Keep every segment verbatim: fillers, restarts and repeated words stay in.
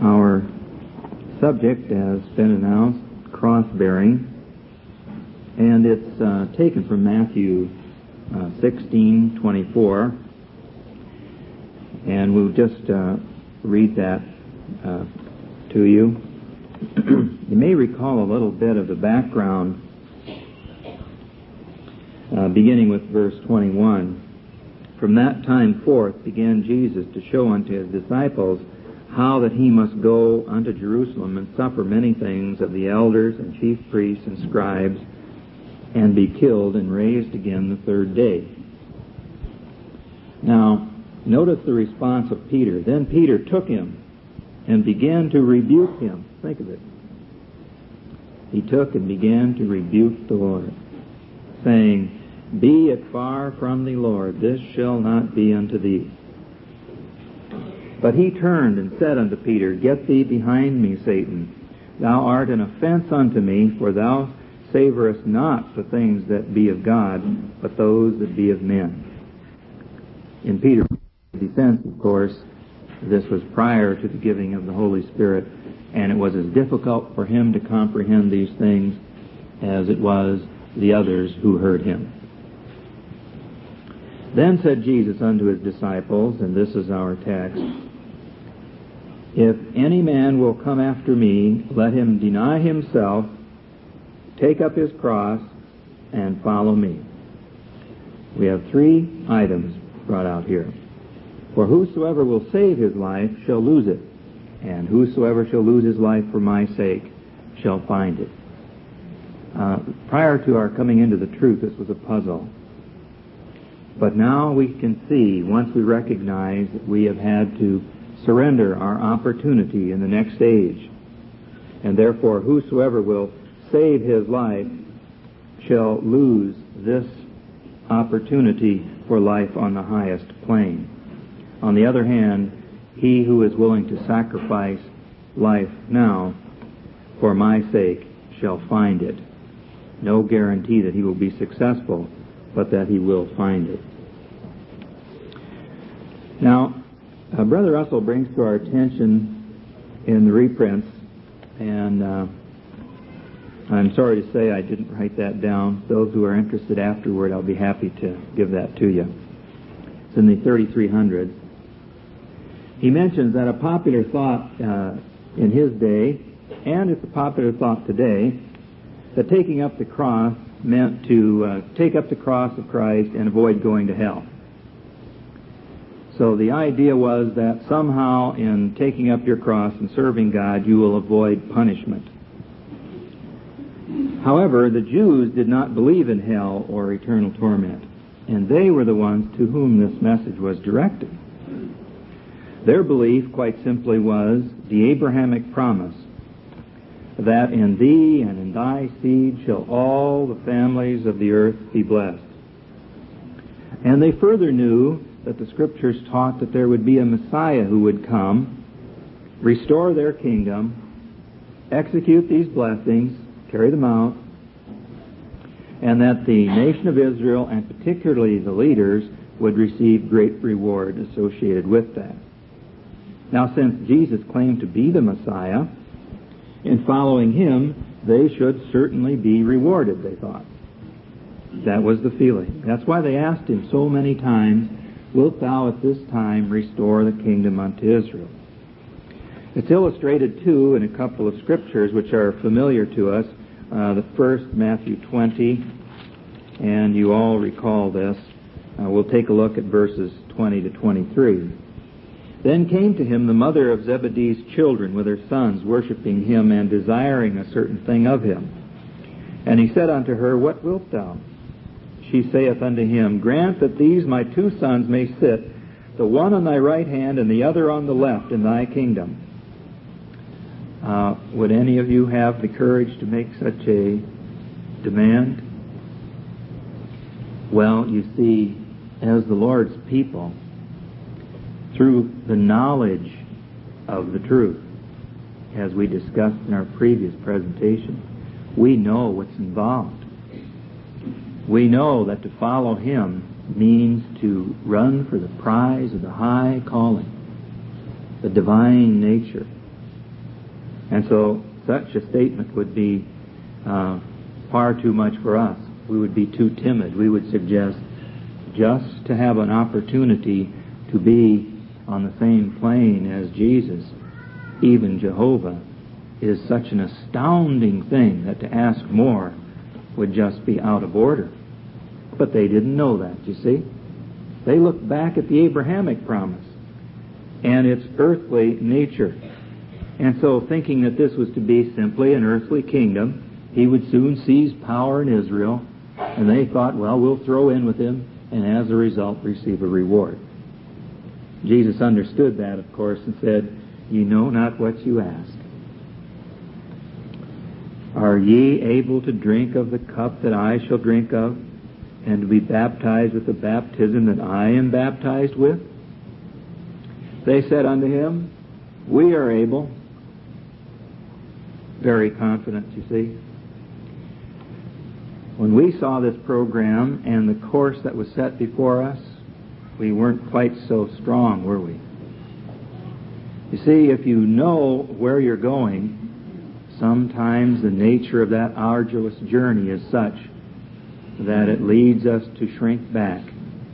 Our subject has been announced, cross-bearing, and it's uh, taken from Matthew uh, sixteen twenty-four, and we'll just uh, read that uh, to you. You may recall a little bit of the background, uh, beginning with verse twenty-one. From that time forth began Jesus to show unto his disciples how that he must go unto Jerusalem and suffer many things of the elders and chief priests and scribes, and be killed and raised again the third day. Now, notice the response of Peter. Then Peter took him and began to rebuke him. Think of it. He took and began to rebuke the Lord, saying, Be it far from thee, Lord, this shall not be unto thee. But he turned and said unto Peter, Get thee behind me, Satan. Thou art an offense unto me, for thou savorest not the things that be of God, but those that be of men. In Peter's defense, of course, this was prior to the giving of the Holy Spirit, and it was as difficult for him to comprehend these things as it was the others who heard him. Then said Jesus unto his disciples, and this is our text, If any man will come after me, let him deny himself, take up his cross, and follow me. We have three items brought out here. For whosoever will save his life shall lose it, and whosoever shall lose his life for my sake shall find it. Uh, prior to our coming into the truth, this was a puzzle. But now we can see, once we recognize that we have had to surrender our opportunity in the next age, and therefore whosoever will save his life shall lose this opportunity for life on the highest plane. On the other hand, he who is willing to sacrifice life now for my sake shall find it. No guarantee that he will be successful, but that he will find it. Now, uh, Brother Russell brings to our attention in the reprints, and uh, I'm sorry to say I didn't write that down. Those who are interested afterward, I'll be happy to give that to you. It's in the thirty-three hundred. He mentions that a popular thought uh, in his day, and it's a popular thought today, that taking up the cross meant to uh, take up the cross of Christ and avoid going to hell. So the idea was that somehow in taking up your cross and serving God, you will avoid punishment. However, the Jews did not believe in hell or eternal torment, and they were the ones to whom this message was directed. Their belief, quite simply, was the Abrahamic promise that in thee and in thy seed shall all the families of the earth be blessed. And they further knew that the Scriptures taught that there would be a Messiah who would come, restore their kingdom, execute these blessings, carry them out, and that the nation of Israel, and particularly the leaders, would receive great reward associated with that. Now, since Jesus claimed to be the Messiah, in following him, they should certainly be rewarded, they thought. That was the feeling. That's why they asked him so many times, Wilt thou at this time restore the kingdom unto Israel? It's illustrated, too, in a couple of scriptures which are familiar to us. Uh, the first, Matthew twenty, and you all recall this. Uh, we'll take a look at verses twenty to twenty-three. Then came to him the mother of Zebedee's children with her sons, worshipping him and desiring a certain thing of him. And he said unto her, What wilt thou? She saith unto him, Grant that these my two sons may sit, the one on thy right hand and the other on the left in thy kingdom. Uh, would any of you have the courage to make such a demand? Well, you see, as the Lord's people, through the knowledge of the truth, as we discussed in our previous presentation, we know what's involved. We know that to follow him means to run for the prize of the high calling, the divine nature, And so such a statement would be uh, far too much for us. We would be too timid. We would suggest just to have an opportunity to be on the same plane as Jesus, even Jehovah, is such an astounding thing that to ask more would just be out of order. But they didn't know that, you see. They looked back at the Abrahamic promise and its earthly nature. And so thinking that this was to be simply an earthly kingdom, he would soon seize power in Israel, and they thought, well, we'll throw in with him and as a result receive a reward. Jesus understood that, of course, and said, "Ye know not what you ask. Are ye able to drink of the cup that I shall drink of, and to be baptized with the baptism that I am baptized with?" They said unto him, "We are able." Very confident, you see. When we saw this program and the course that was set before us, we weren't quite so strong, were we? You see, if you know where you're going, sometimes the nature of that arduous journey is such that it leads us to shrink back.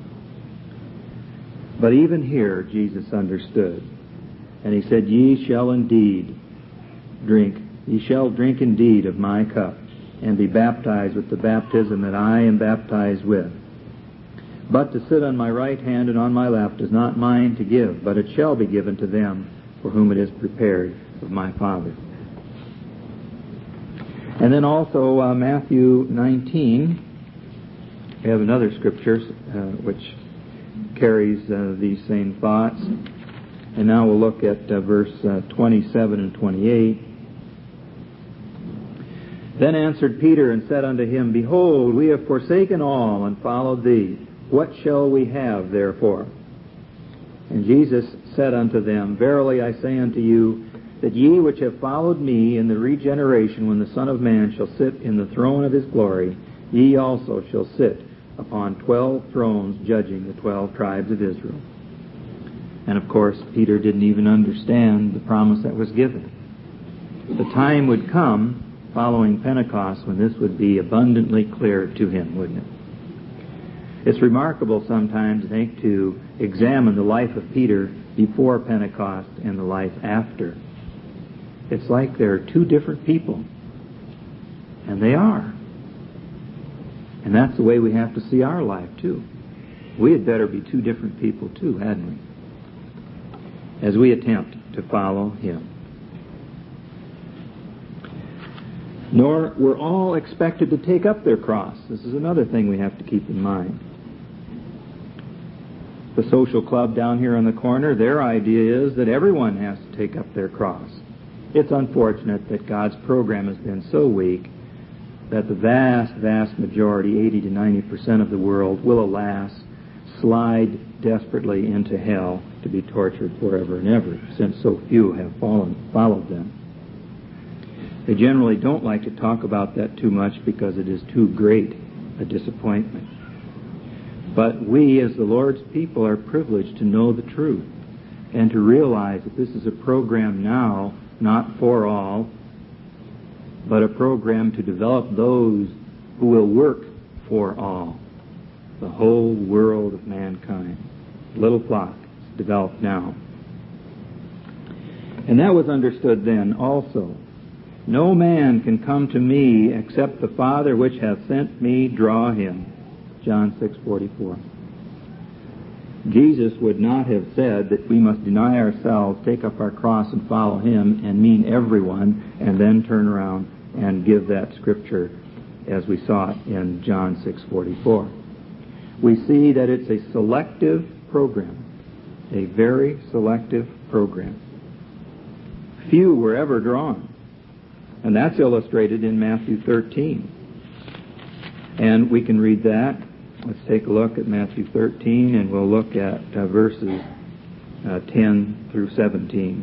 But even here, Jesus understood. And he said, "Ye shall indeed drink, ye shall drink indeed of my cup, and be baptized with the baptism that I am baptized with. But to sit on my right hand and on my left is not mine to give, but it shall be given to them for whom it is prepared of my Father." And then also uh, Matthew nineteen, we have another scripture uh, which carries uh, these same thoughts. And now we'll look at uh, verse uh, twenty-seven and twenty-eight. "Then answered Peter and said unto him, Behold, we have forsaken all and followed thee. What shall we have therefore? And Jesus said unto them, Verily I say unto you, that ye which have followed me in the regeneration, when the Son of Man shall sit in the throne of his glory, ye also shall sit upon twelve thrones, judging the twelve tribes of Israel." And of course, Peter didn't even understand the promise that was given. The time would come following Pentecost when this would be abundantly clear to him, wouldn't it? It's remarkable sometimes, I think, to examine the life of Peter before Pentecost and the life after. It's like they're two different people. And they are. And that's the way we have to see our life, too. We had better be two different people, too, hadn't we? As we attempt to follow him. Nor were all expected to take up their cross. This is another thing we have to keep in mind. The social club down here on the corner, their idea is that everyone has to take up their cross. It's unfortunate that God's program has been so weak that the vast, vast majority, eighty to ninety percent of the world, will, alas, slide desperately into hell to be tortured forever and ever, since so few have fallen, followed them. They generally don't like to talk about that too much because it is too great a disappointment. But we, as the Lord's people, are privileged to know the truth and to realize that this is a program now, not for all, but a program to develop those who will work for all, the whole world of mankind. Little flock is developed now. And that was understood then also. "No man can come to me except the Father which hath sent me draw him." John six forty-four. Jesus would not have said that we must deny ourselves, take up our cross, and follow him, and mean everyone, and then turn around and give that scripture as we saw it in John six forty-four. We see that it's a selective program, a very selective program. Few were ever drawn. And that's illustrated in Matthew thirteen. And we can read that. Let's take a look at Matthew thirteen, and we'll look at uh, verses uh, ten through seventeen.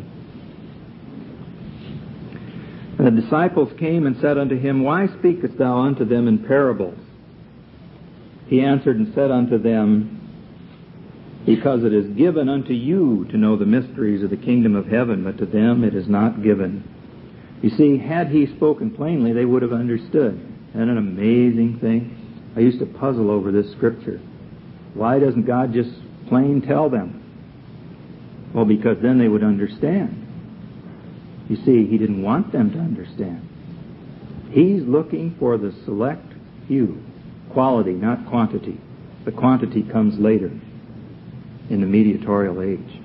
"And the disciples came and said unto him, Why speakest thou unto them in parables? He answered and said unto them, Because it is given unto you to know the mysteries of the kingdom of heaven, but to them it is not given. You see, had he spoken plainly, they would have understood. Isn't that an amazing thing? I used to puzzle over this scripture. Why doesn't God just plain tell them? Well, because then they would understand. You see, he didn't want them to understand. He's looking for the select few. Quality, not quantity. The quantity comes later in the mediatorial age.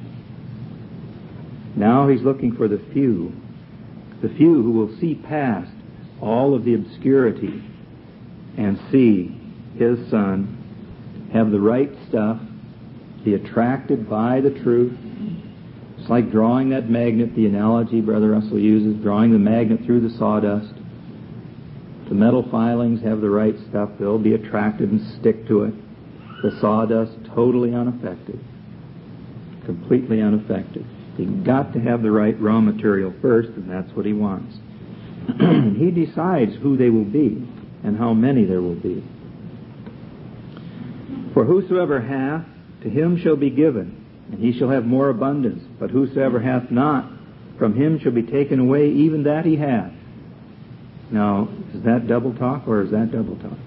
Now he's looking for the few. The few who will see past all of the obscurity and see his Son have the right stuff, be attracted by the truth. It's like drawing that magnet, the analogy Brother Russell uses, drawing the magnet through the sawdust. The metal filings have the right stuff, they'll be attracted and stick to it. The sawdust totally unaffected, completely unaffected. You've got to have the right raw material first, and that's what he wants. He decides who they will be and how many there will be. For whosoever hath, to him shall be given, and he shall have more abundance. But whosoever hath not, from him shall be taken away even that he hath. Now, is that double talk or is that double talk?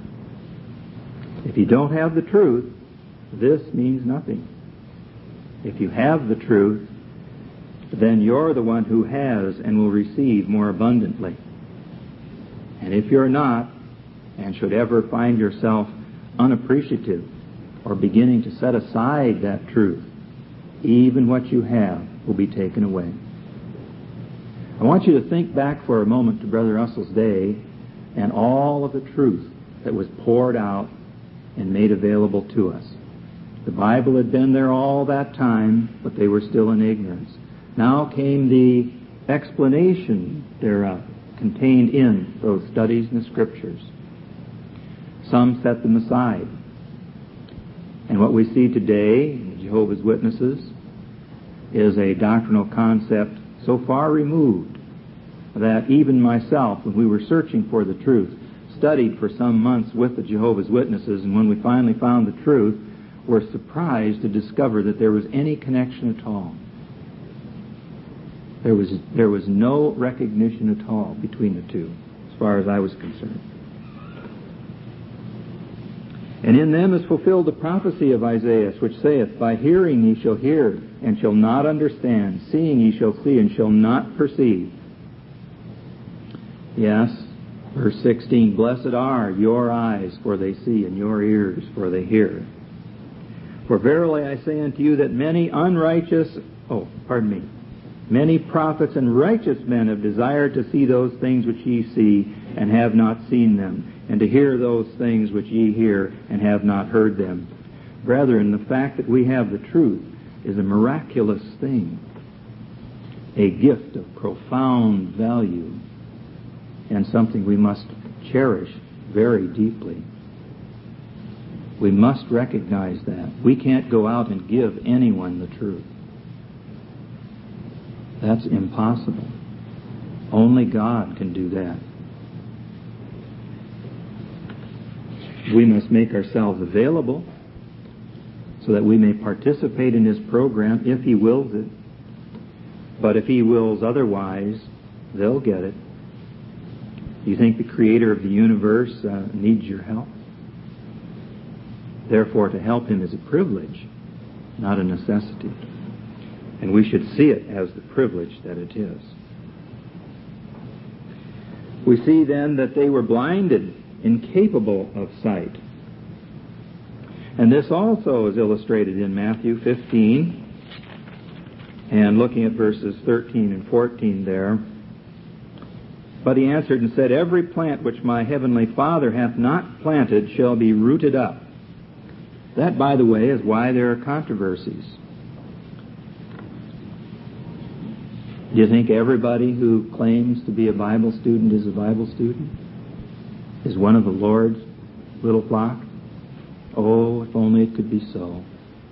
If you don't have the truth, this means nothing. If you have the truth, then you're the one who has and will receive more abundantly. And if you're not, and should ever find yourself unappreciative or beginning to set aside that truth, even what you have will be taken away. I want you to think back for a moment to Brother Russell's day and all of the truth that was poured out and made available to us. The Bible had been there all that time, but they were still in ignorance. Now came the explanation thereof, contained in those studies in the Scriptures. Some set them aside. And what we see today in the Jehovah's Witnesses is a doctrinal concept so far removed that even myself, when we were searching for the truth, studied for some months with the Jehovah's Witnesses, and when we finally found the truth, were surprised to discover that there was any connection at all. There was there was no recognition at all between the two, as far as I was concerned. And in them is fulfilled the prophecy of Isaiah, which saith, By hearing ye shall hear, and shall not understand. Seeing ye shall see, and shall not perceive. Yes, verse sixteen, Blessed are your eyes, for they see, and your ears, for they hear. For verily I say unto you that many unrighteous, oh, pardon me, many prophets and righteous men have desired to see those things which ye see, and have not seen them, and to hear those things which ye hear, and have not heard them. Brethren, the fact that we have the truth is a miraculous thing, a gift of profound value, and something we must cherish very deeply. We must recognize that. We can't go out and give anyone the truth. That's impossible. Only God can do that. We must make ourselves available so that we may participate in His program if He wills it. But if He wills otherwise, they'll get it. Do you think the Creator of the universe uh, needs your help? Therefore, to help Him is a privilege, not a necessity. And we should see it as the privilege that it is. We see then that they were blinded, incapable of sight. And this also is illustrated in Matthew fifteen, and looking at verses thirteen and fourteen there. But he answered and said, Every plant which my heavenly Father hath not planted shall be rooted up. That, by the way, is why there are controversies. Do you think everybody who claims to be a Bible student is a Bible student? Is one of the Lord's little flock? Oh, if only it could be so.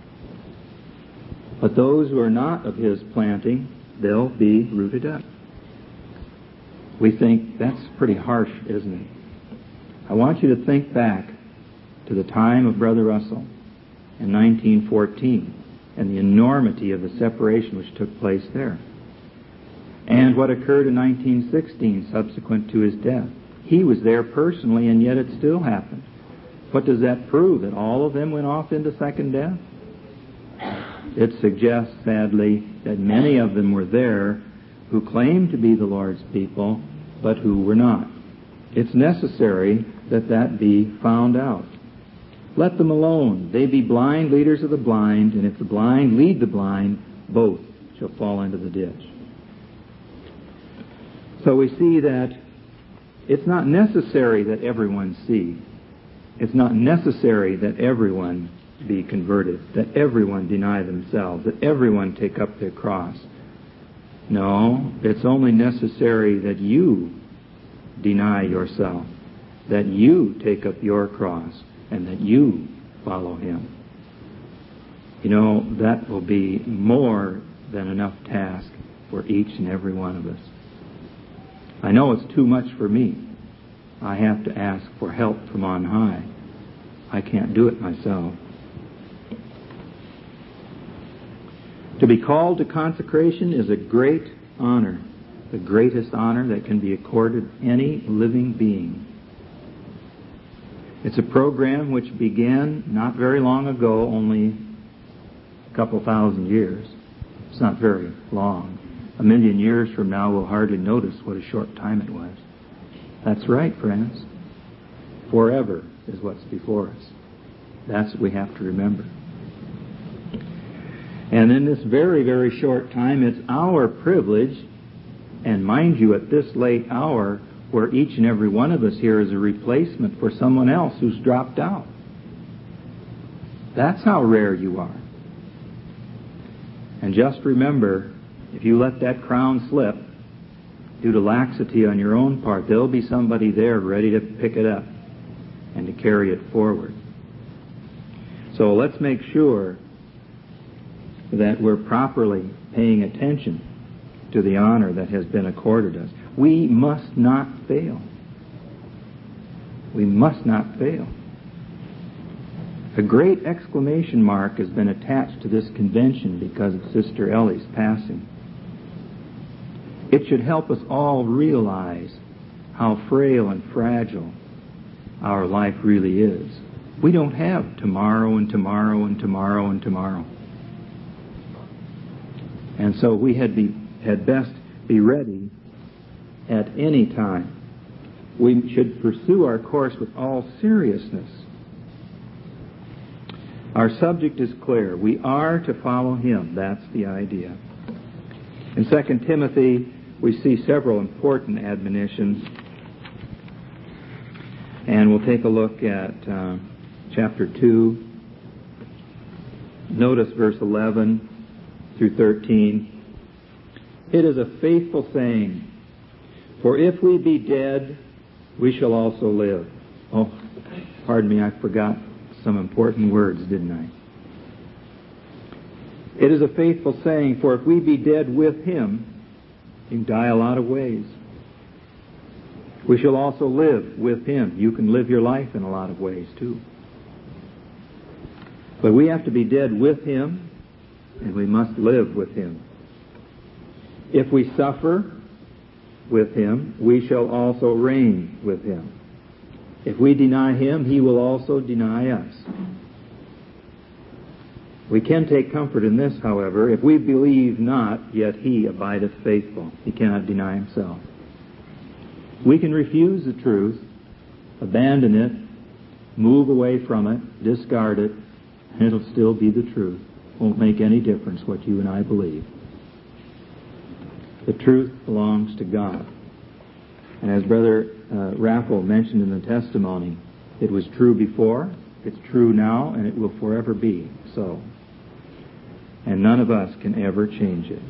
But those who are not of His planting, they'll be rooted up. We think that's pretty harsh, isn't it? I want you to think back to the time of Brother Russell in nineteen fourteen and the enormity of the separation which took place there. And what occurred in nineteen sixteen subsequent to his death. He was there personally, and yet it still happened. What does that prove? That all of them went off into second death? It suggests, sadly, that many of them were there who claimed to be the Lord's people, but who were not. It's necessary that that be found out. Let them alone. They be blind leaders of the blind, and if the blind lead the blind, both shall fall into the ditch. So we see that it's not necessary that everyone see. It's not necessary that everyone be converted, that everyone deny themselves, that everyone take up their cross. No, it's only necessary that you deny yourself, that you take up your cross, and that you follow Him. You know, that will be more than enough task for each and every one of us. I know it's too much for me. I have to ask for help from on high. I can't do it myself. To be called to consecration is a great honor, the greatest honor that can be accorded any living being. It's a program which began not very long ago, only a couple thousand years. It's not very long. A million years from now, we'll hardly notice what a short time it was. That's right, friends. Forever is what's before us. That's what we have to remember. And in this very, very short time, it's our privilege, and mind you, at this late hour, where each and every one of us here is a replacement for someone else who's dropped out. That's how rare you are. And just remember, if you let that crown slip due to laxity on your own part, there'll be somebody there ready to pick it up and to carry it forward. So let's make sure that we're properly paying attention to the honor that has been accorded us. We must not fail. We must not fail. A great exclamation mark has been attached to this convention because of Sister Ellie's passing. It should help us all realize how frail and fragile our life really is. We don't have tomorrow and tomorrow and tomorrow and tomorrow. And so we had, be, had best be ready at any time. We should pursue our course with all seriousness. Our subject is clear. We are to follow Him. That's the idea. In Second Timothy, we see several important admonitions. And we'll take a look at uh, chapter two. Notice verse eleven through thirteen. It is a faithful saying, for if we be dead, we shall also live. Oh, pardon me, I forgot some important words, didn't I? It is a faithful saying, for if we be dead with Him, you can die a lot of ways. We shall also live with Him. You can live your life in a lot of ways, too. But we have to be dead with Him, and we must live with Him. If we suffer with Him, we shall also reign with Him. If we deny Him, He will also deny us. We can take comfort in this, however. If we believe not, yet He abideth faithful. He cannot deny Himself. We can refuse the truth, abandon it, move away from it, discard it, and it'll still be the truth. Won't make any difference what you and I believe. The truth belongs to God. And as Brother uh, Raffle mentioned in the testimony, it was true before, it's true now, and it will forever be so. And none of us can ever change it.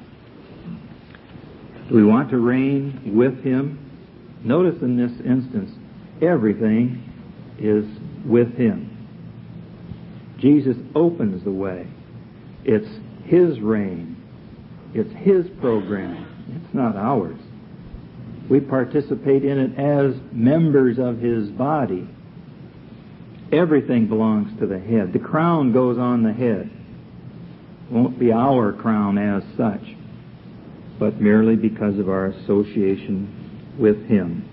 Do we want to reign with Him? Notice in this instance, everything is with Him. Jesus opens the way. It's His reign. It's His program. It's not ours. We participate in it as members of His body. Everything belongs to the head. The crown goes on the head. It won't be our crown as such. but merely because of our association with Him.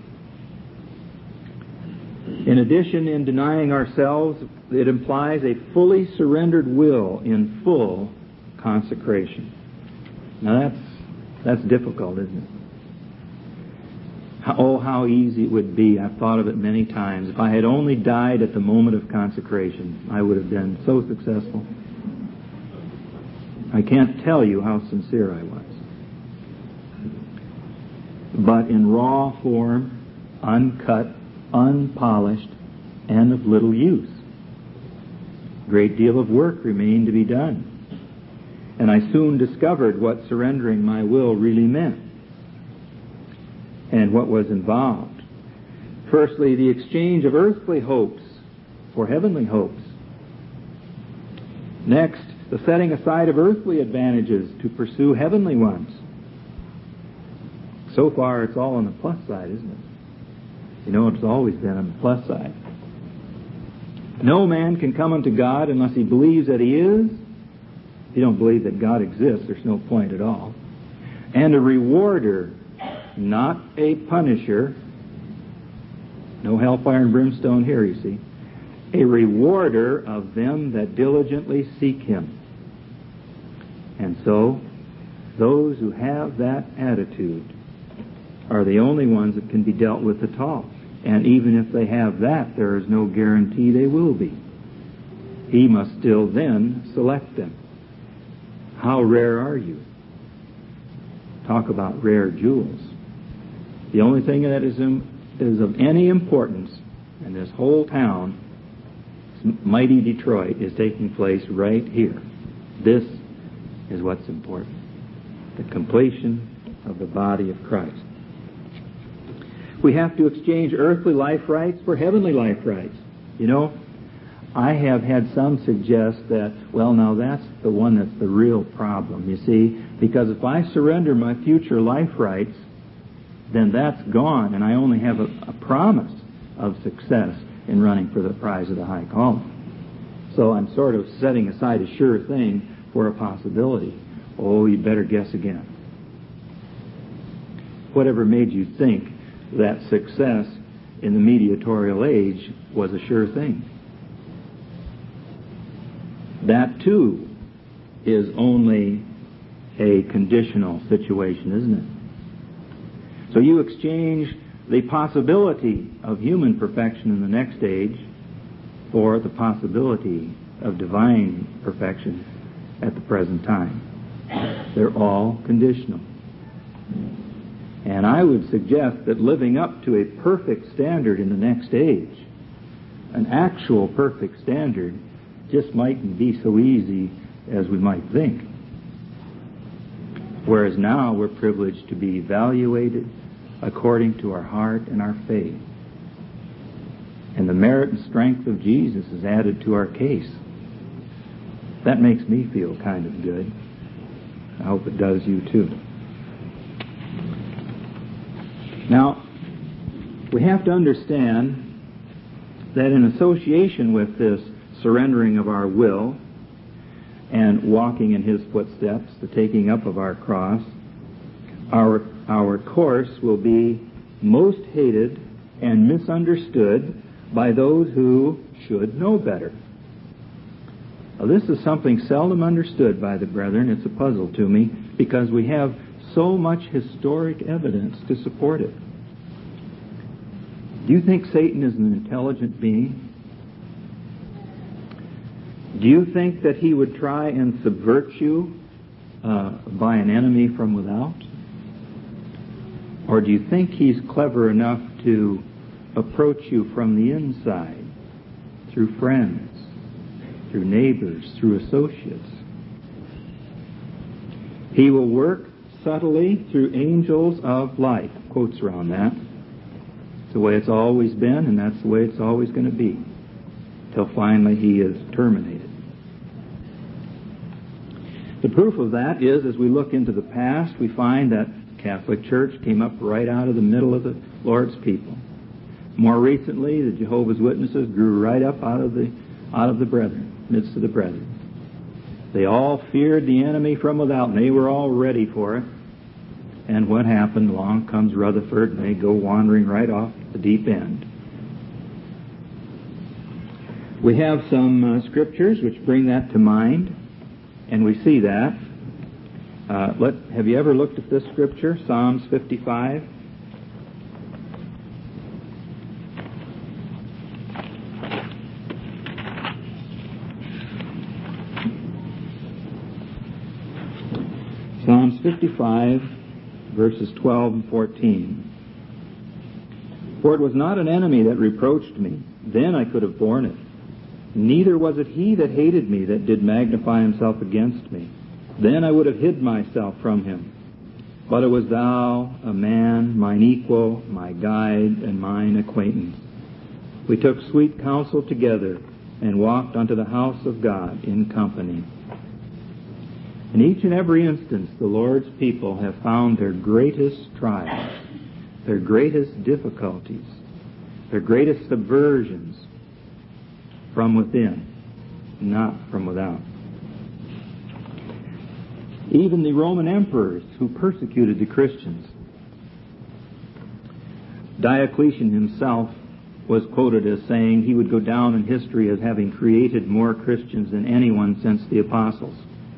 In addition, in denying ourselves, it implies a fully surrendered will in full consecration. Now that's that's difficult, isn't it? How, oh, how easy it would be. I've thought of it many times. If I had only died at the moment of consecration, I would have been so successful. I can't tell you how sincere I was. But in raw form, uncut, unpolished, and of little use. A great deal of work remained to be done. And I soon discovered what surrendering my will really meant and what was involved. Firstly, the exchange of earthly hopes for heavenly hopes. Next, the setting aside of earthly advantages to pursue heavenly ones. So far, it's all on the plus side, isn't it? You know, it's always been on the plus side. No man can come unto God unless he believes that He is. If you don't believe that God exists, there's no point at all. And a rewarder, not a punisher. No hellfire and brimstone here, you see. A rewarder of them that diligently seek Him. And so, those who have that attitude are the only ones that can be dealt with at all. And even if they have that, there is no guarantee they will be. He must still then select them. How rare are you? Talk about rare jewels. The only thing that is, in, is of any importance in this whole town, mighty Detroit, is taking place right here. This is what's important. The completion of the body of Christ. We have to exchange earthly life rights for heavenly life rights. You know, I have had some suggest that, well, now that's the one that's the real problem, you see, because if I surrender my future life rights, then that's gone, and I only have a, a promise of success in running for the prize of the high calling. So I'm sort of setting aside a sure thing for a possibility. Oh, you better guess again. Whatever made you think that success in the mediatorial age was a sure thing? That, too, is only a conditional situation, isn't it? So you exchange the possibility of human perfection in the next age for the possibility of divine perfection at the present time. They're all conditional. And I would suggest that living up to a perfect standard in the next age, an actual perfect standard, just mightn't be so easy as we might think. Whereas now we're privileged to be evaluated according to our heart and our faith. And the merit and strength of Jesus is added to our case. That makes me feel kind of good. I hope it does you too. Now, we have to understand that in association with this surrendering of our will and walking in His footsteps, the taking up of our cross, our, our course will be most hated and misunderstood by those who should know better. Now, this is something seldom understood by the brethren. It's a puzzle to me because we have so much historic evidence to support it. Do you think Satan is an intelligent being? Do you think that he would try and subvert you uh, by an enemy from without? Or do you think he's clever enough to approach you from the inside, through friends, through neighbors, through associates? He will work subtly through angels of light. Quotes around that. It's the way it's always been, and that's the way it's always going to be, till finally he is terminated. The proof of that is, as we look into the past, we find that the Catholic Church came up right out of the middle of the Lord's people. More recently, the Jehovah's Witnesses grew right up out of the out of the brethren, midst of the brethren. They all feared the enemy from without, and they were all ready for it. And what happened? Along comes Rutherford, and they go wandering right off the deep end. We have some uh, scriptures which bring that to mind, and we see that. Uh, let, have you ever looked at this scripture, Psalms fifty-five? Psalms fifty-five, verses twelve and fourteen. For it was not an enemy that reproached me, then I could have borne it. Neither was it he that hated me that did magnify himself against me. Then I would have hid myself from him. But it was thou, a man, mine equal, my guide, and mine acquaintance. We took sweet counsel together, and walked unto the house of God in company. In each and every instance, the Lord's people have found their greatest trials, their greatest difficulties, their greatest subversions from within, not from without. Even the Roman emperors who persecuted the Christians. Diocletian himself was quoted as saying he would go down in history as having created more Christians than anyone since the apostles.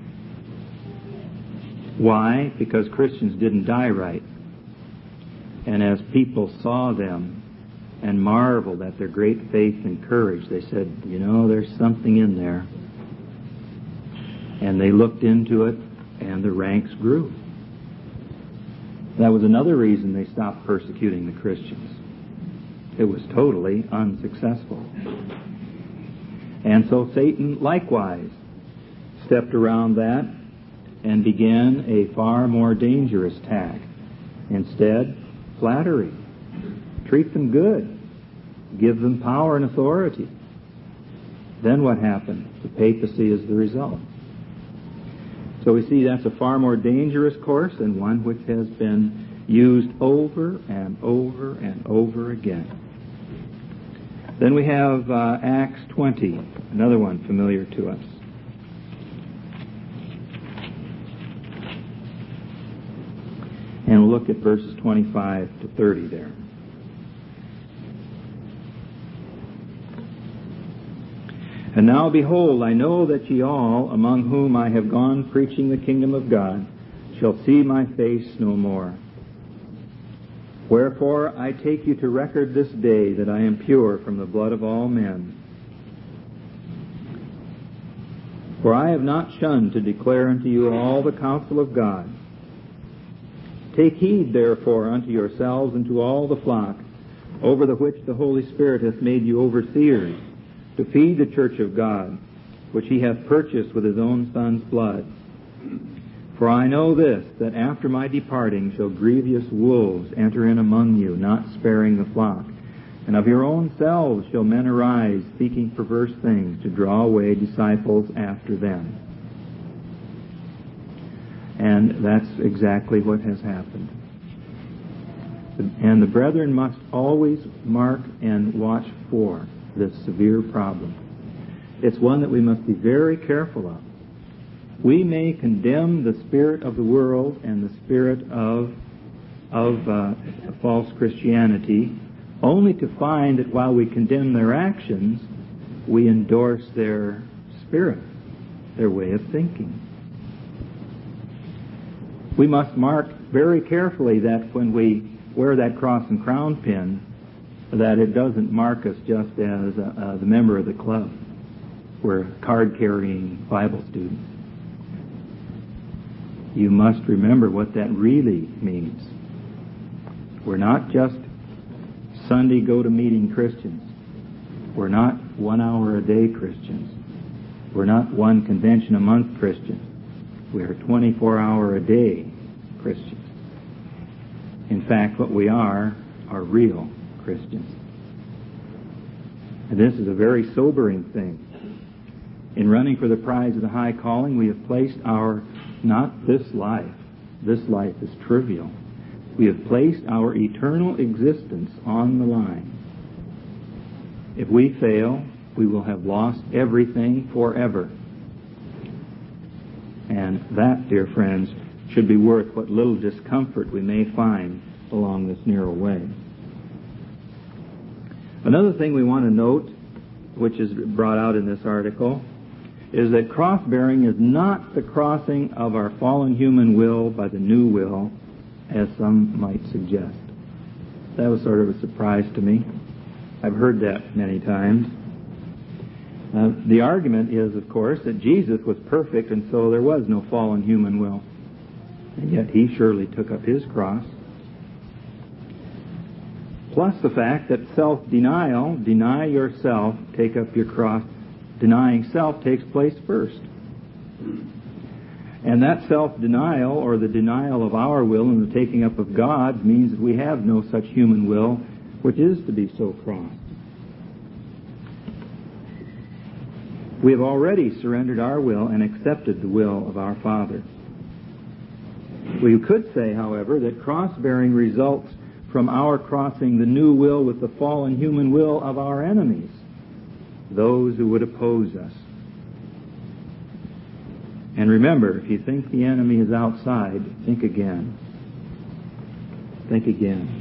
Why? Because Christians didn't die right. And as people saw them and marveled at their great faith and courage, they said, you know, there's something in there. And they looked into it, and the ranks grew. That was another reason they stopped persecuting the Christians. It was totally unsuccessful. And so Satan likewise stepped around that and began a far more dangerous tack. Instead, flattery. Treat them good. Give them power and authority. Then what happened? The papacy is the result. So we see that's a far more dangerous course and one which has been used over and over and over again. Then we have uh, Acts twenty, another one familiar to us. And we'll look at verses twenty-five to thirty there. And now, behold, I know that ye all, among whom I have gone preaching the kingdom of God, shall see my face no more. Wherefore I take you to record this day that I am pure from the blood of all men. For I have not shunned to declare unto you all the counsel of God. Take heed, therefore, unto yourselves and to all the flock, over the which the Holy Spirit hath made you overseers, to feed the church of God, which he hath purchased with his own Son's blood. For I know this, that after my departing shall grievous wolves enter in among you, not sparing the flock. And of your own selves shall men arise, speaking perverse things, to draw away disciples after them. And that's exactly what has happened. And the brethren must always mark and watch for this severe problem. It's one that we must be very careful of. We may condemn the spirit of the world and the spirit of of uh, false Christianity, only to find that while we condemn their actions, we endorse their spirit, their way of thinking. We must mark very carefully that when we wear that cross and crown pin, that it doesn't mark us just as uh, uh, the member of the club. We're card-carrying Bible students. You must remember what that really means. We're not just Sunday go-to-meeting Christians. We're not one-hour-a-day Christians. We're not one convention a month Christians. We're twenty-four-hour-a-day Christians. In fact, what we are are real Christians. And this is a very sobering thing. In running for the prize of the high calling, we have placed our, not this life, this life is trivial. We have placed our eternal existence on the line. If we fail, we will have lost everything forever. And that, dear friends, should be worth what little discomfort we may find along this narrow way. Another thing we want to note, which is brought out in this article, is that cross-bearing is not the crossing of our fallen human will by the new will, as some might suggest. That was sort of a surprise to me. I've heard that many times. Uh, the argument is, of course, that Jesus was perfect, and so there was no fallen human will. And yet he surely took up his cross. Plus the fact that self-denial, deny yourself, take up your cross, denying self takes place first. And that self-denial, or the denial of our will and the taking up of God's, means that we have no such human will, which is to be so crossed. We have already surrendered our will and accepted the will of our Father. We could say, however, that cross-bearing results from our crossing the new will with the fallen human will of our enemies, those who would oppose us. And remember, if you think the enemy is outside, think again. Think again.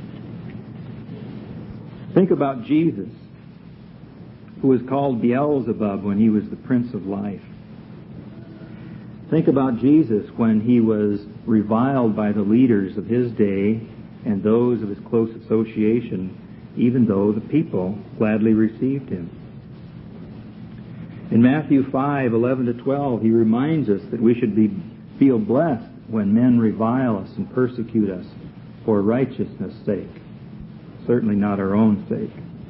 Think about Jesus, who was called Beelzebub when he was the Prince of Life. Think about Jesus when he was reviled by the leaders of his day and those of his close association, even though the people gladly received him. In Matthew five, eleven to twelve, he reminds us that we should be feel blessed when men revile us and persecute us for righteousness' sake, certainly not our own sake.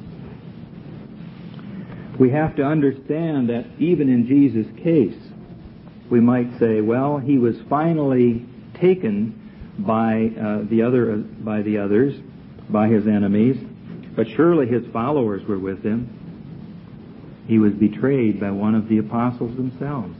We have to understand that even in Jesus' case, we might say, well, he was finally taken by uh, the other by the others, by his enemies, but surely his followers were with him. He was betrayed by one of the apostles themselves.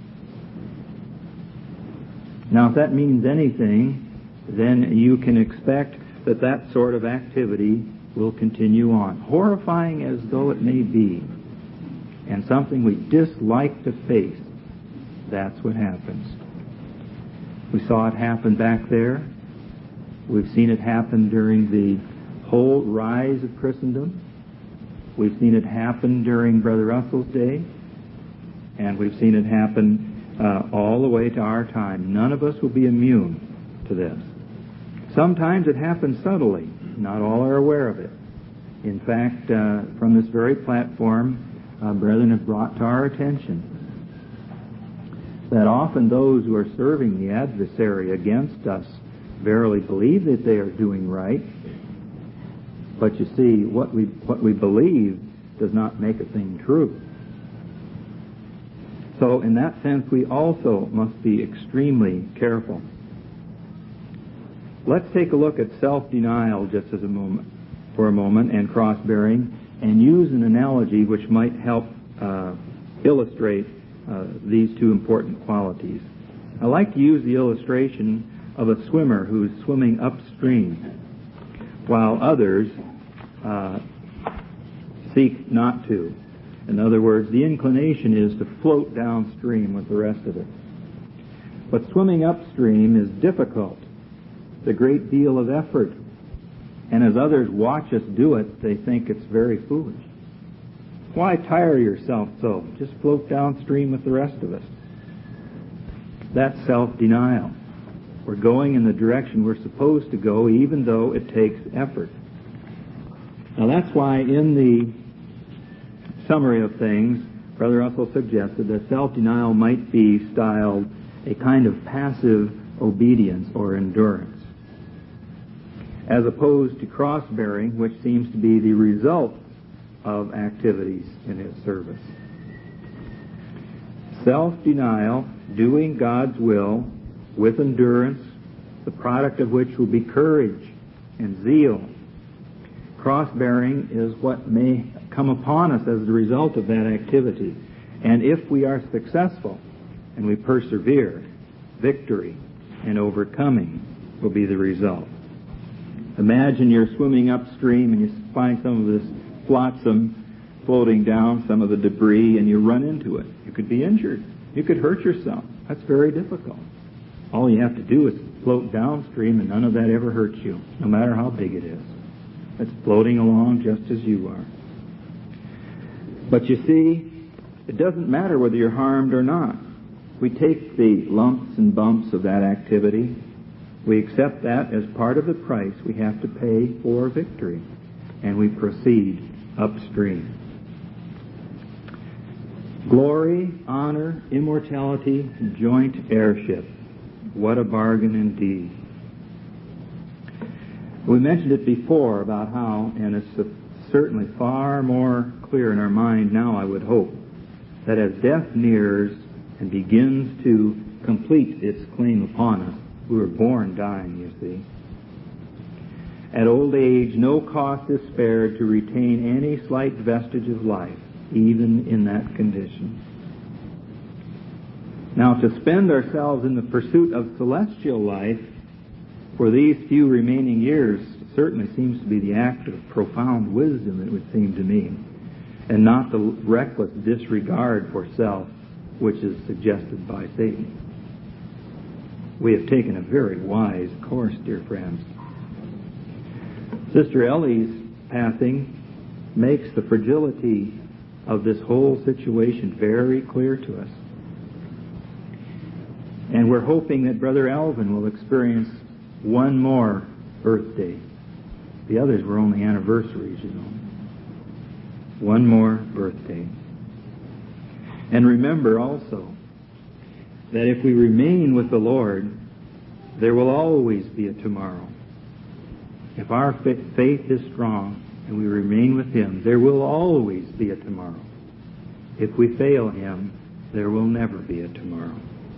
Now, if that means anything, then you can expect that that sort of activity will continue on, horrifying as though it may be, and something we dislike to face. That's what happens. We saw it happen back there. We've seen it happen during the whole rise of Christendom. We've seen it happen during Brother Russell's day. And we've seen it happen uh, all the way to our time. None of us will be immune to this. Sometimes it happens subtly. Not all are aware of it. In fact, uh, from this very platform, uh, brethren have brought to our attention that often those who are serving the adversary against us verily believe that they are doing right. But you see, what we what we believe does not make a thing true. So in that sense, we also must be extremely careful. Let's take a look at self-denial just as a moment, for a moment, and cross-bearing, and use an analogy which might help uh, illustrate uh, these two important qualities. I like to use the illustration of a swimmer who's swimming upstream, while others uh, seek not to. In other words, the inclination is to float downstream with the rest of it. But swimming upstream is difficult. It's a great deal of effort. And as others watch us do it, they think it's very foolish. Why tire yourself so? Just float downstream with the rest of us. That's self-denial. We're going in the direction we're supposed to go, even though it takes effort. Now that's why in the summary of things, Brother Russell suggested that self-denial might be styled a kind of passive obedience or endurance, as opposed to cross-bearing, which seems to be the result of activities in his service. Self-denial, doing God's will with endurance, the product of which will be courage and zeal. Cross-bearing is what may come upon us as the result of that activity. And if we are successful and we persevere, victory and overcoming will be the result. Imagine you're swimming upstream and you find some of this flotsam floating down, some of the debris, and you run into it. You could be injured. You could hurt yourself. That's very difficult. All you have to do is float downstream, and none of that ever hurts you, no matter how big it is. It's floating along just as you are. But you see, it doesn't matter whether you're harmed or not. We take the lumps and bumps of that activity. We accept that as part of the price we have to pay for victory, and we proceed upstream. Glory, honor, immortality, joint heirship. What a bargain indeed. We mentioned it before about how, and it's certainly far more clear in our mind now, I would hope, that as death nears and begins to complete its claim upon us, we were born dying, you see. At old age, no cost is spared to retain any slight vestige of life, even in that condition. Now, to spend ourselves in the pursuit of celestial life for these few remaining years certainly seems to be the act of profound wisdom, it would seem to me, and not the reckless disregard for self which is suggested by Satan. We have taken a very wise course, dear friends. Sister Ellie's passing makes the fragility of this whole situation very clear to us. And we're hoping that Brother Alvin will experience one more birthday. The others were only anniversaries, you know. One more birthday. And remember also that if we remain with the Lord, there will always be a tomorrow. If our faith is strong and we remain with Him, there will always be a tomorrow. If we fail Him, there will never be a tomorrow.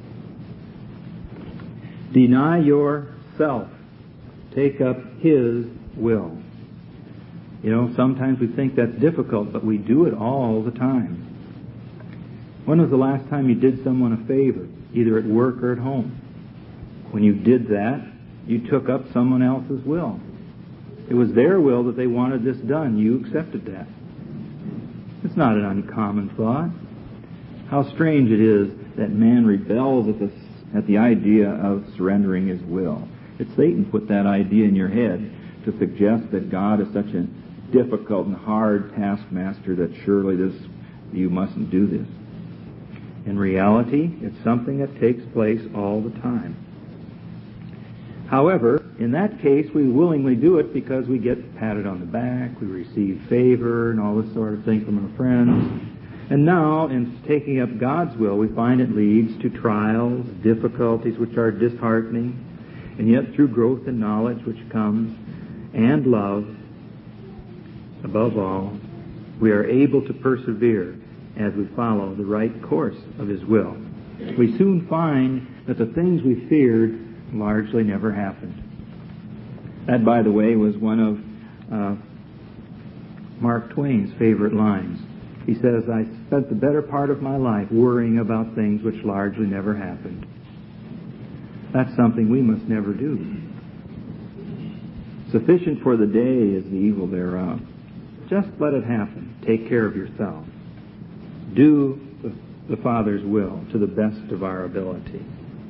Deny yourself. Take up His will. You know, sometimes we think that's difficult, but we do it all the time. When was the last time you did someone a favor, either at work or at home? When you did that, you took up someone else's will. It was their will that they wanted this done. You accepted that. It's not an uncommon thought. How strange it is that man rebels at the, at the idea of surrendering his will. It's Satan put that idea in your head to suggest that God is such a difficult and hard taskmaster that surely this you mustn't do this. In reality, it's something that takes place all the time. However, in that case, we willingly do it because we get patted on the back, we receive favor and all this sort of thing from our friends. And now, in taking up God's will, we find it leads to trials, difficulties which are disheartening, and yet through growth in knowledge which comes, and love, above all, we are able to persevere as we follow the right course of His will. We soon find that the things we feared largely never happened. That, by the way, was one of uh, Mark Twain's favorite lines. He says, I spent the better part of my life worrying about things which largely never happened. That's something we must never do. Sufficient for the day is the evil thereof. Just let it happen. Take care of yourself. Do the, the Father's will to the best of our ability.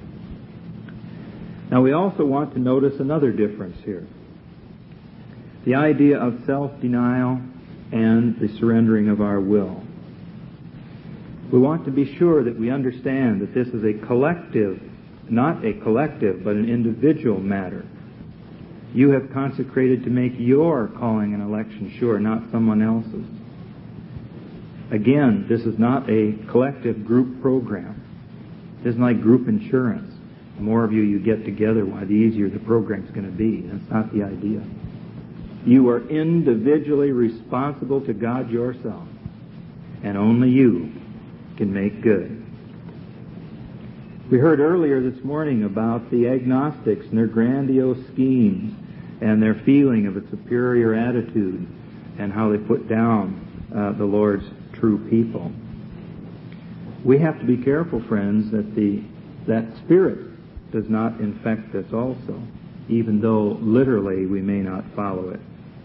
Now, we also want to notice another difference here. The idea of self-denial and the surrendering of our will. We want to be sure that we understand that this is a collective, not a collective, but an individual matter. You have consecrated to make your calling and election sure, not someone else's. Again, this is not a collective group program. It isn't like group insurance. The more of you you get together, why, the easier the program's going to be. That's not the idea. You are individually responsible to God yourself, and only you can make good. We heard earlier this morning about the agnostics and their grandiose schemes and their feeling of a superior attitude and how they put down uh, the Lord's true people. We have to be careful, friends, that the that spirit does not infect us also, even though literally we may not follow it.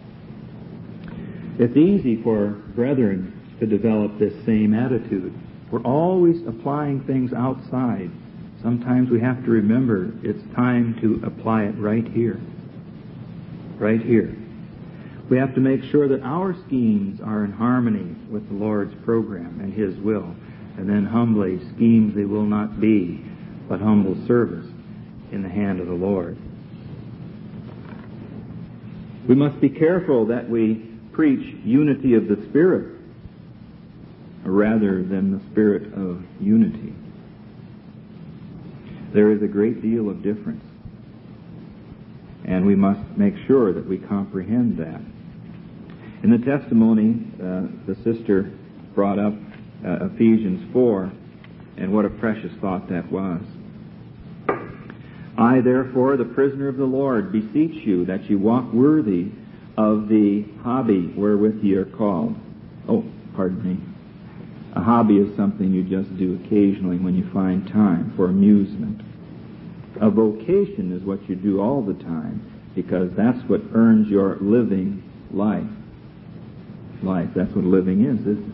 It's easy for brethren to develop this same attitude. We're always applying things outside sometimes we have to remember it's time to apply it right here. Right here. We have to make sure that our schemes are in harmony with the Lord's program and His will. And then humbly, schemes they will not be, but humble service in the hand of the Lord. We must be careful that we preach unity of the Spirit rather than the spirit of unity. There is a great deal of difference, and we must make sure that we comprehend that. In the testimony, uh, the sister brought up uh, Ephesians four, and what a precious thought that was. I, therefore, the prisoner of the Lord, beseech you that you walk worthy of the hobby wherewith ye are called. Oh, pardon me. A hobby is something you just do occasionally when you find time for amusement. A vocation is what you do all the time, because that's what earns your living life. Life, that's what living is, isn't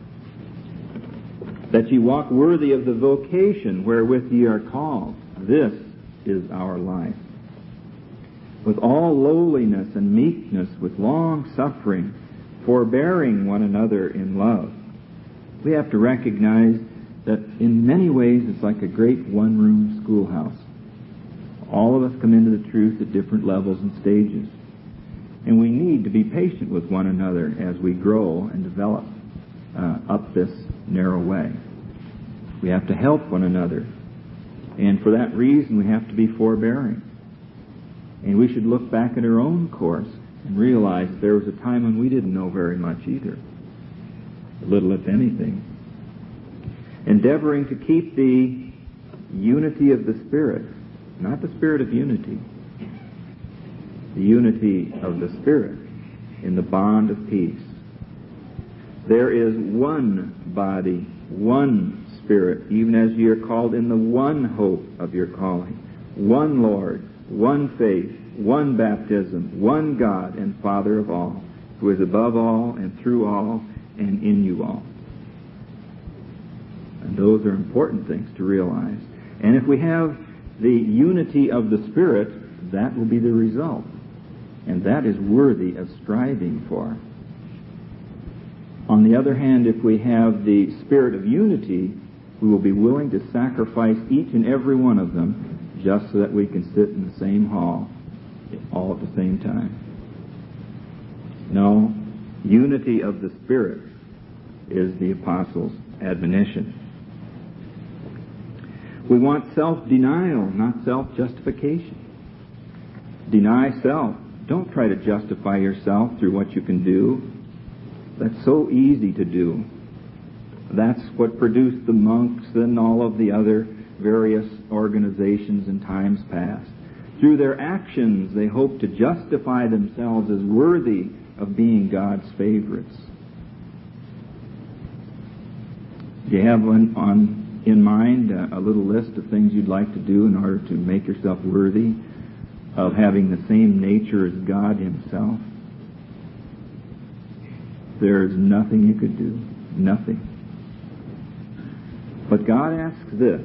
it? That ye walk worthy of the vocation wherewith ye are called. This is our life. With all lowliness and meekness, with long suffering, forbearing one another in love. We have to recognize that in many ways it's like a great one-room schoolhouse. All of us come into the truth at different levels and stages. And we need to be patient with one another as we grow and develop uh, up this narrow way. We have to help one another. And for that reason, we have to be forbearing. And we should look back at our own course and realize there was a time when we didn't know very much either. Little, if anything. Endeavoring to keep the unity of the Spirit, not the spirit of unity, the unity of the Spirit in the bond of peace. There is one body, one Spirit, even as ye are called in the one hope of your calling, one Lord, one faith, one baptism, one God and Father of all, who is above all and through all and in you all. And those are important things to realize. And if we have the unity of the Spirit, that will be the result. And that is worthy of striving for. On the other hand, if we have the spirit of unity, we will be willing to sacrifice each and every one of them just so that we can sit in the same hall all at the same time. No, unity of the Spirit is the Apostles' admonition. We want self-denial, not self-justification. Deny self. Don't try to justify yourself through what you can do. That's so easy to do. That's what produced the monks and all of the other various organizations in times past. Through their actions, they hope to justify themselves as worthy of being God's favorites. Do you have one on in mind, uh, a little list of things you'd like to do in order to make yourself worthy of having the same nature as God Himself? There's nothing you could do. Nothing. But God asks this,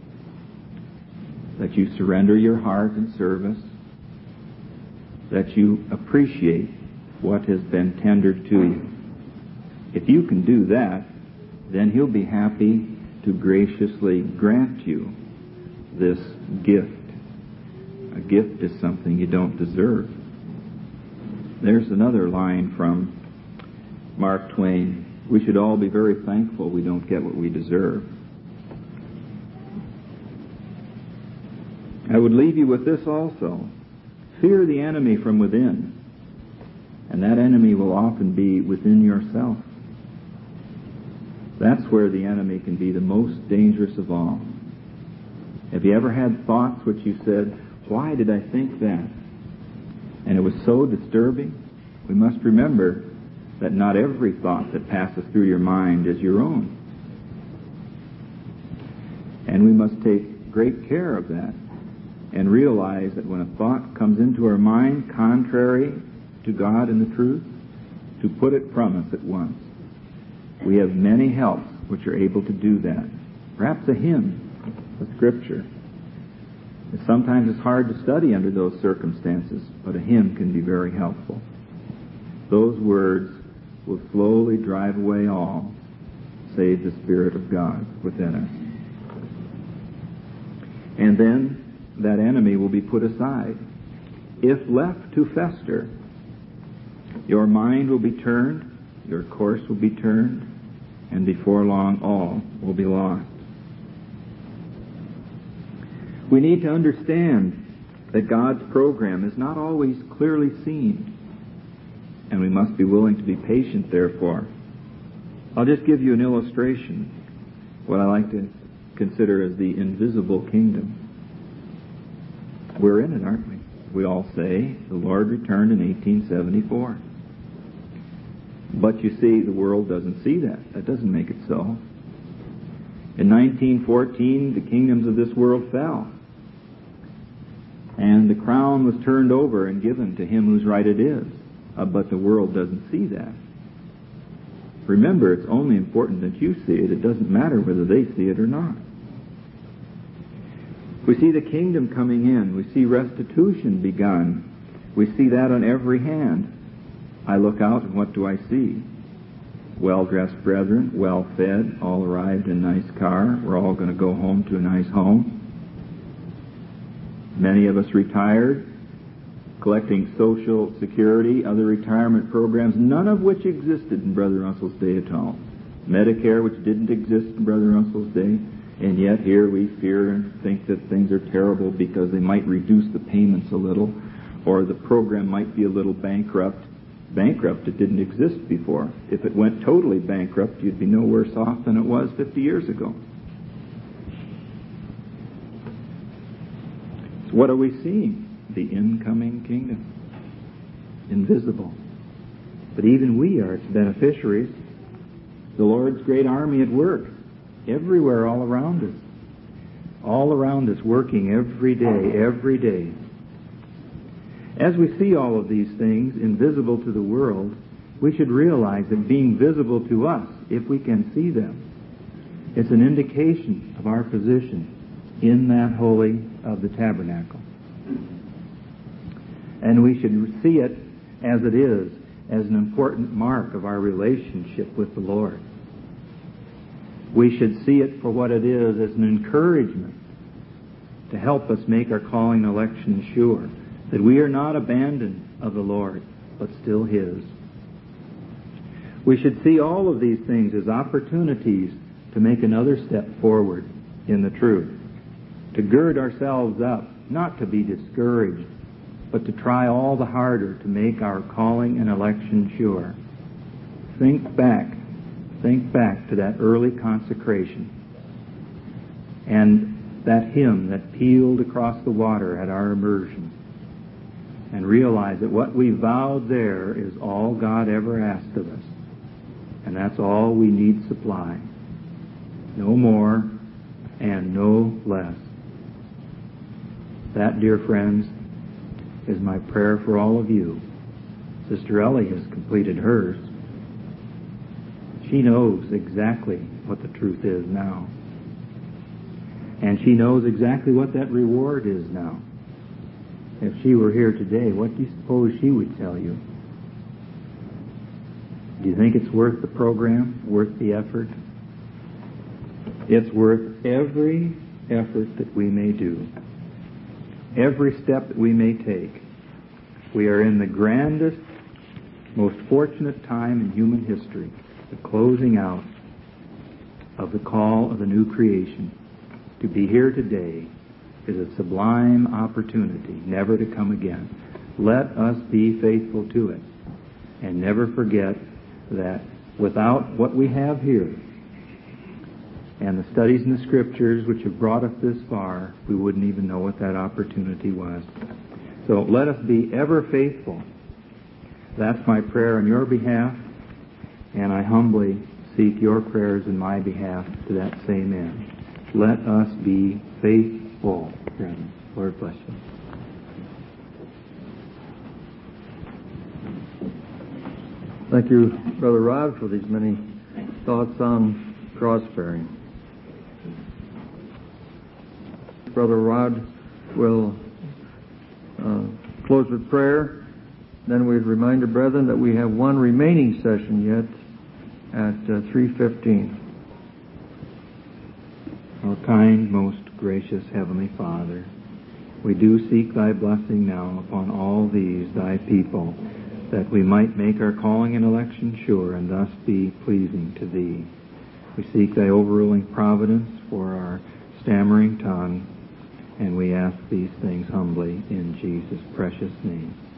that you surrender your heart in service, that you appreciate what has been tendered to you. If you can do that, then He'll be happy to graciously grant you this gift. A gift is something you don't deserve. There's another line from Mark Twain. We should all be very thankful we don't get what we deserve. I would leave you with this also. Fear the enemy from within. And that enemy will often be within yourself. That's where the enemy can be the most dangerous of all. Have you ever had thoughts which you said, why did I think that? And it was so disturbing? We must remember that not every thought that passes through your mind is your own. And we must take great care of that and realize that when a thought comes into our mind contrary to God and the truth, to put it from us at once. We have many helps which are able to do that. Perhaps a hymn the Scripture. Sometimes it's hard to study under those circumstances, but a hymn can be very helpful. Those words will slowly drive away all, save the Spirit of God within us. And then that enemy will be put aside. If left to fester, your mind will be turned, your course will be turned, and before long all will be lost. We need to understand that God's program is not always clearly seen, and we must be willing to be patient, therefore. I'll just give you an illustration, what I like to consider as the invisible kingdom. We're in it, aren't we? We all say the Lord returned in eighteen seventy-four. But you see, the world doesn't see that. That doesn't make it so. In nineteen fourteen, the kingdoms of this world fell. And the crown was turned over and given to him whose right it is. Uh, but the world doesn't see that. Remember, it's only important that you see it. It doesn't matter whether they see it or not. We see the kingdom coming in. We see restitution begun. We see that on every hand. I look out and what do I see? Well-dressed brethren, well-fed, all arrived in a nice car. We're all going to go home to a nice home. Many of us retired, collecting Social Security, other retirement programs, none of which existed in Brother Russell's day at all. Medicare, which didn't exist in Brother Russell's day, and yet here we fear and think that things are terrible because they might reduce the payments a little, or the program might be a little bankrupt. Bankrupt, it didn't exist before. If it went totally bankrupt, you'd be no worse off than it was fifty years ago. So what are we seeing? The incoming kingdom. Invisible. But even we are its beneficiaries. The Lord's great army at work. Everywhere, all around us. All around us, working every day, every day. As we see all of these things invisible to the world, we should realize that being visible to us, if we can see them, it's an indication of our position in that holy of the tabernacle. And we should see it as it is, as an important mark of our relationship with the Lord. We should see it for what it is, as an encouragement to help us make our calling and election sure, that we are not abandoned of the Lord, but still His. We should see all of these things as opportunities to make another step forward in the truth, to gird ourselves up, not to be discouraged, but to try all the harder to make our calling and election sure. Think back, think back to that early consecration and that hymn that pealed across the water at our immersion, and realize that what we vowed there is all God ever asked of us, and that's all we need supply. No more and no less. That, dear friends, is my prayer for all of you. Sister Ellie has completed hers. She knows exactly what the truth is now. And she knows exactly what that reward is now. If she were here today, what do you suppose she would tell you? Do you think it's worth the program, worth the effort? It's worth every effort that we may do. Every step that we may take. We are in the grandest, most fortunate time in human history, the closing out of the call of the new creation. To be here today is a sublime opportunity, never to come again. Let us be faithful to it, and never forget that without what we have here, and the studies in the Scriptures which have brought us this far, we wouldn't even know what that opportunity was. So let us be ever faithful. That's my prayer on your behalf, and I humbly seek your prayers in my behalf to that same end. Let us be faithful, brethren. Lord bless you. Thank you, Brother Rod, for these many thoughts on cross-bearing. Brother Rod will uh, close with prayer. Then we'd remind the brethren that we have one remaining session yet at uh, three fifteen. Our kind, most gracious Heavenly Father, we do seek Thy blessing now upon all these Thy people, that we might make our calling and election sure and thus be pleasing to Thee. We seek Thy overruling providence for our stammering tongue, and we ask these things humbly in Jesus' precious name.